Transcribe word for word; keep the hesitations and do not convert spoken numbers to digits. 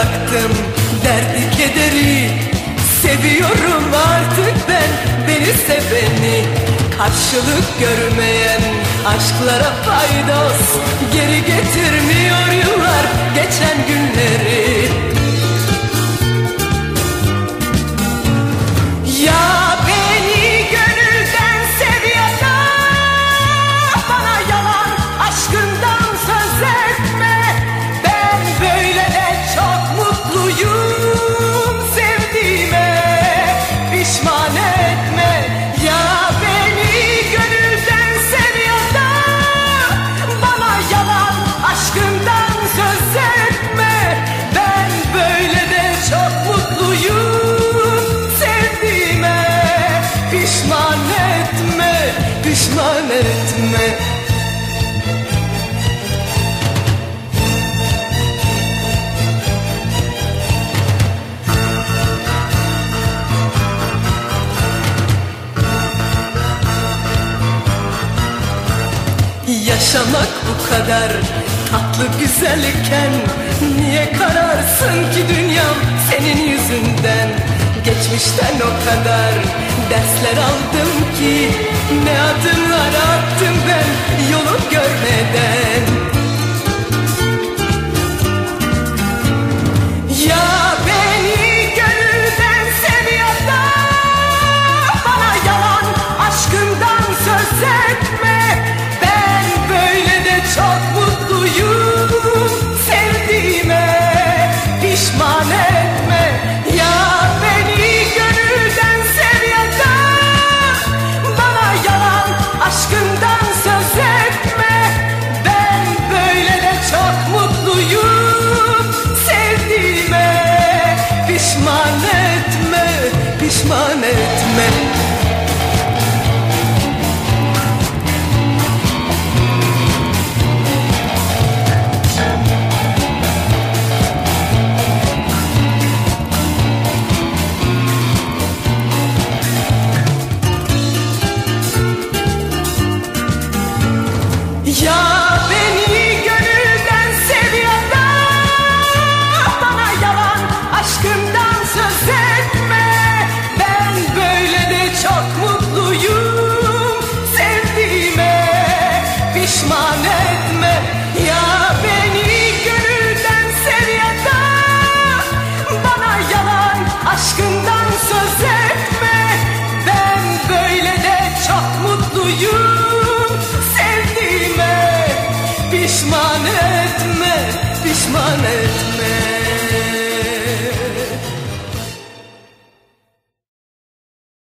bıraktım derdi kederi. Seviyorum artık ben beni seveni. Karşılık görmeyen aşklara faydos, geri getirmiyor yıllar geçen günleri. Ya beni gönülden seviyorsa bana yalan aşkından söz etme. Ben böyle de çok mutluyum sevdiğime, pişman etme. Ya beni gönülden seviyorsa bana yalan aşkından söz etme. Ben böyle de çok mutluyum sevdiğime, pişman etme, pişman etme. Yaşamak bu kadar tatlı güzelken niye kararsın ki dünyam senin yüzünden? Geçmişten o kadar dersler aldım ki ne adımlar attım ben yolu görmeden. Ya beni gönülden seviyorsa bana yalan aşkından söz etme. Ben böyle de çok mutluyum sevdiğime, pişman etme. Ya beni gönülden seviyorsa bana yalan aşkından söz etme. Ben böyle de çok mutluyum sevdiğime, pişman etme, pişman etme. Ya beni gönülden seviyorsa bana yalan aşkından söz etme. Ben böyle de çok mutluyum sevdiğime, pişman etme. Ya beni gönülden seviyorsa bana yalan aşkından söz etme. Ben böyle de çok mutluyum sevdiğime, pişman etme, pişman etme.